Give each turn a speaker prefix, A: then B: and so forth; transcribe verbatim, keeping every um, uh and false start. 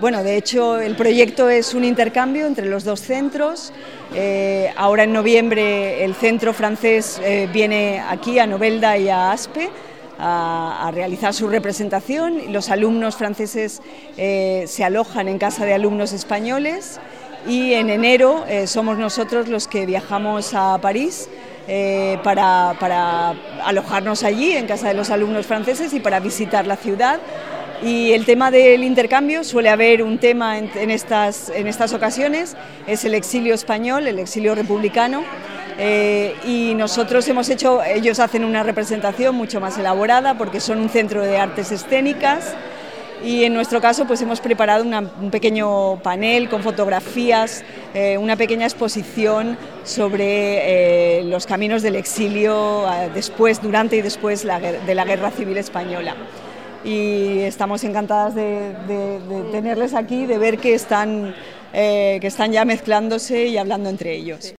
A: bueno, de hecho el proyecto es un intercambio entre los dos centros. Eh, ahora en noviembre el centro francés eh, viene aquí a Novelda y a Aspe a, a realizar su representación. Los alumnos franceses eh, se alojan en casa de alumnos españoles y en enero eh, somos nosotros los que viajamos a París eh, para, para alojarnos allí en casa de los alumnos franceses y para visitar la ciudad. Y el tema del intercambio, suele haber un tema en, en, estas, en estas ocasiones, es el exilio español, el exilio republicano, eh, y nosotros hemos hecho, ellos hacen una representación mucho más elaborada porque son un centro de artes escénicas, y en nuestro caso pues hemos preparado una, un pequeño panel con fotografías, eh, una pequeña exposición sobre eh, los caminos del exilio eh, después, durante y después la, de la Guerra Civil Española. Y estamos encantadas de, de, de tenerles aquí, de ver que están, eh, que están ya mezclándose y hablando entre ellos.